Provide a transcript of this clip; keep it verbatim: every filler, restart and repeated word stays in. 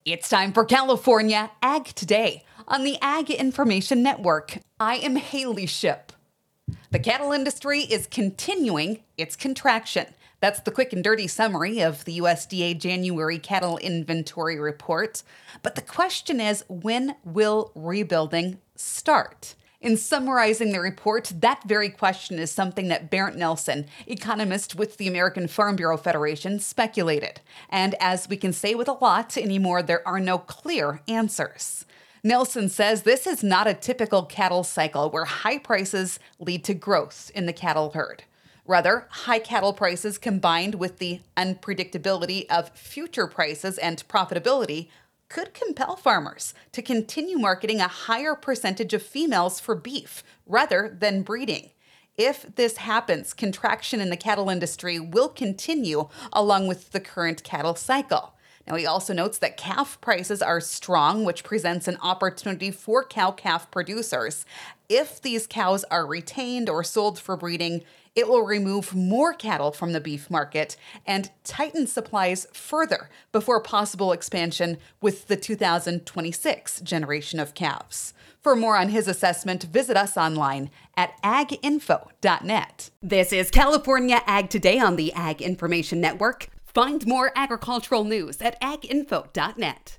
It's time for California Ag Today on the Ag Information Network. I am Haley Ship. The cattle industry is continuing its contraction. That's the quick and dirty summary of the U S D A January cattle inventory report. But the question is, when will rebuilding start? In summarizing the report, that very question is something that Bernd Nelson, economist with the American Farm Bureau Federation, speculated. And as we can say with a lot anymore, there are no clear answers. Nelson says this is not a typical cattle cycle where high prices lead to growth in the cattle herd. Rather, high cattle prices combined with the unpredictability of future prices and profitability could compel farmers to continue marketing a higher percentage of females for beef rather than breeding. If this happens, contraction in the cattle industry will continue along with the current cattle cycle. Now, he also notes that calf prices are strong, which presents an opportunity for cow-calf producers. If these cows are retained or sold for breeding, it will remove more cattle from the beef market and tighten supplies further before possible expansion with the two thousand twenty-six generation of calves. For more on his assessment, visit us online at ag info dot net. This is California Ag Today on the Ag Information Network. Find more agricultural news at ag info dot net.